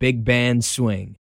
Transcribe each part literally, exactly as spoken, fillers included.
big band swing.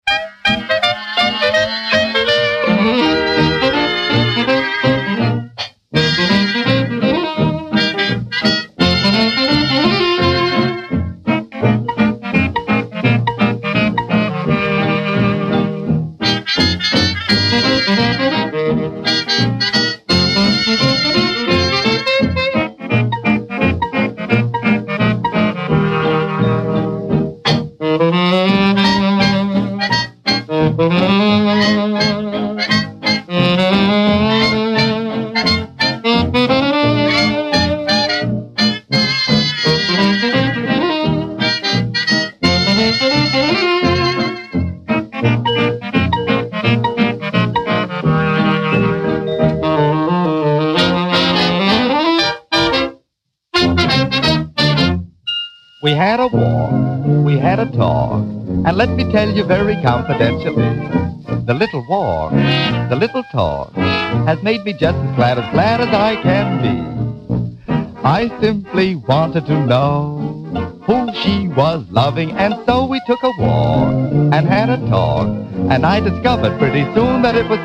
We had a walk, we had a talk, and let me tell you very confidentially, the little walk, the little talk, has made me just as glad as glad as I can be. I simply wanted to know who she was loving, and so we took a walk and had a talk, and I discovered pretty soon that it was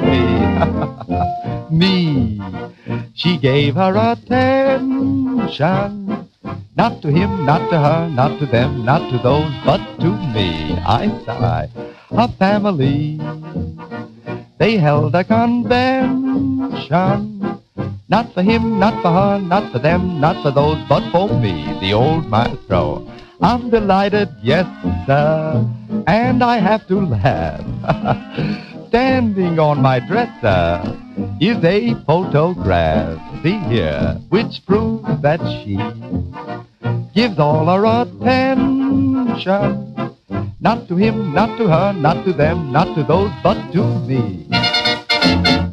me. Me. She gave her attention. Not to him, not to her, not to them, not to those, but to me. I sigh. A family. They held a convention. Not for him, not for her, not for them, not for those, but for me, the old maestro. I'm delighted, yes, sir, and I have to laugh. Standing on my dresser is a photograph, see here, which proves that she gives all her attention. Not to him, not to her, not to them, not to those, but to me.